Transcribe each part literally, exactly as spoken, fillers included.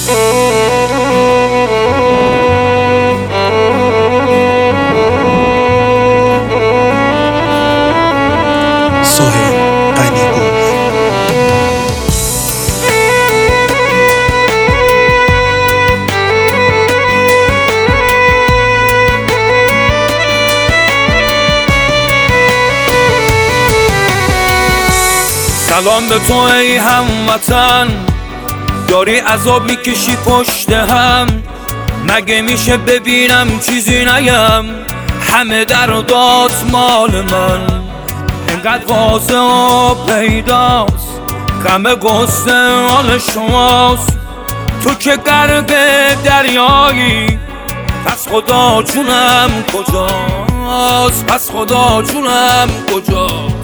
سهیل غنی‌پور. سلام به تو ای هموطن، داری عذاب میکشی پشت هم. مگه میشه ببینم چیزی نگم؟ همه دردات مال من، اینقدر واضح و پیداست، غم قصه حال شماست. تو که غرق دریایی، پس خدا جونم کجاست؟ پس خدا جونم کجاست؟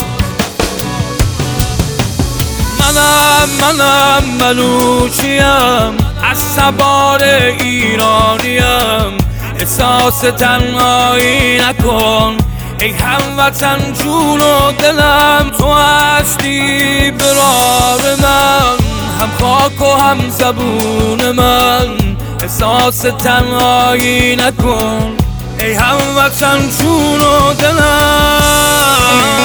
منم منم بلوچیم، از سوار ایرانیم. احساس تنهایی نکن ای هموطن، جون و دلم تو هستی برار من، هم خاک و هم زبون من. احساس تنهایی نکن ای هموطن، جون و دلم.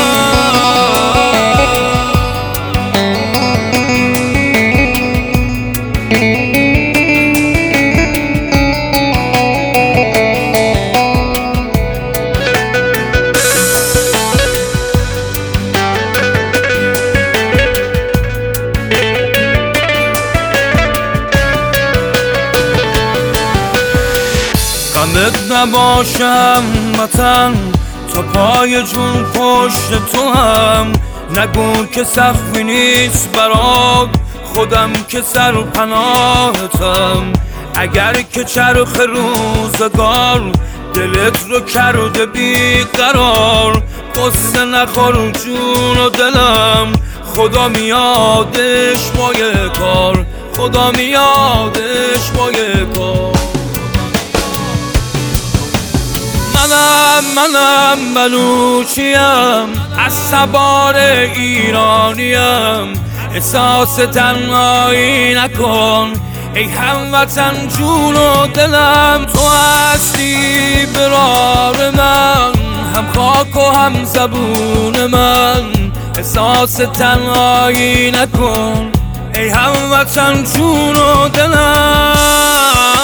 غمت نباشم وطن، تا پای جون پشت تو هم. نگو که سخفی نیست برات، خودم که سر و پناهتم. اگر که چرخ روزگار دلت رو کرده بی قرار، قصه نخور جون و دلم. خدا میادش با یه کار، خدا میادش با یه کار. منم منم بلوچیم، از سوار ایرانیم. احساس تنهایی نکن ای هموطن، جون و دلم تو هستی برار من، هم خاک و هم زبون من. احساس تنهایی نکن ای هموطن، جون و دلم.